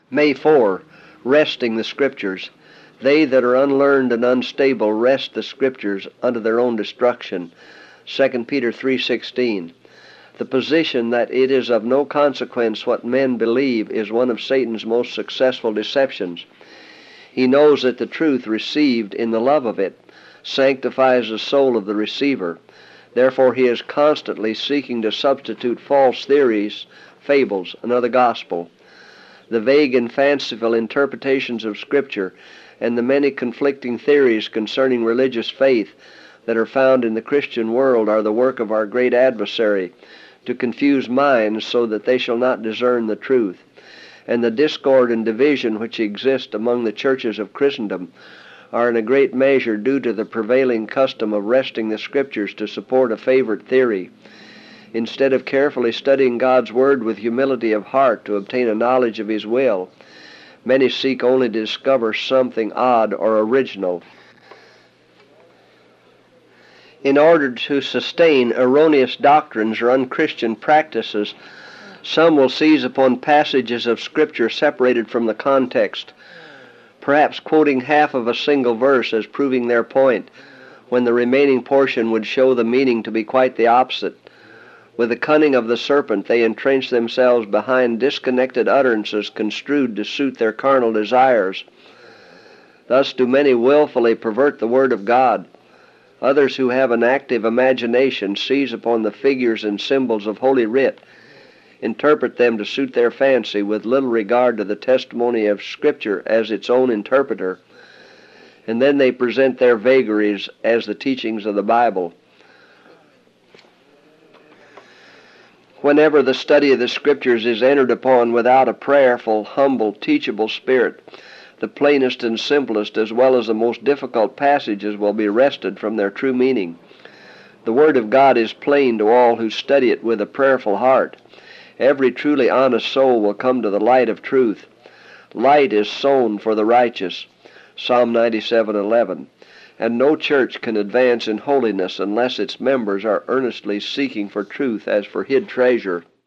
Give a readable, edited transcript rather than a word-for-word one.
May 4. Resting the Scriptures. They that are unlearned and unstable wrest the Scriptures unto their own destruction. 2 Peter 3:16. The position that it is of no consequence what men believe is one of Satan's most successful deceptions. He knows that the truth received in the love of it sanctifies the soul of the receiver. Therefore he is constantly seeking to substitute false theories, fables, another gospel. The vague and fanciful interpretations of Scripture and the many conflicting theories concerning religious faith that are found in the Christian world are the work of our great adversary, to confuse minds so that they shall not discern the truth. And the discord and division which exist among the churches of Christendom are in a great measure due to the prevailing custom of wresting the Scriptures to support a favorite theory. Instead of carefully studying God's Word with humility of heart to obtain a knowledge of His will, many seek only to discover something odd or original. In order to sustain erroneous doctrines or unchristian practices, some will seize upon passages of Scripture separated from the context, perhaps quoting half of a single verse as proving their point, when the remaining portion would show the meaning to be quite the opposite. With the cunning of the serpent, they entrench themselves behind disconnected utterances construed to suit their carnal desires. Thus do many willfully pervert the Word of God. Others who have an active imagination seize upon the figures and symbols of Holy Writ, interpret them to suit their fancy with little regard to the testimony of Scripture as its own interpreter, and then they present their vagaries as the teachings of the Bible. Whenever the study of the Scriptures is entered upon without a prayerful, humble, teachable spirit, the plainest and simplest as well as the most difficult passages will be wrested from their true meaning. The Word of God is plain to all who study it with a prayerful heart. Every truly honest soul will come to the light of truth. Light is sown for the righteous, Psalm 97:11. And no church can advance in holiness unless its members are earnestly seeking for truth as for hid treasure.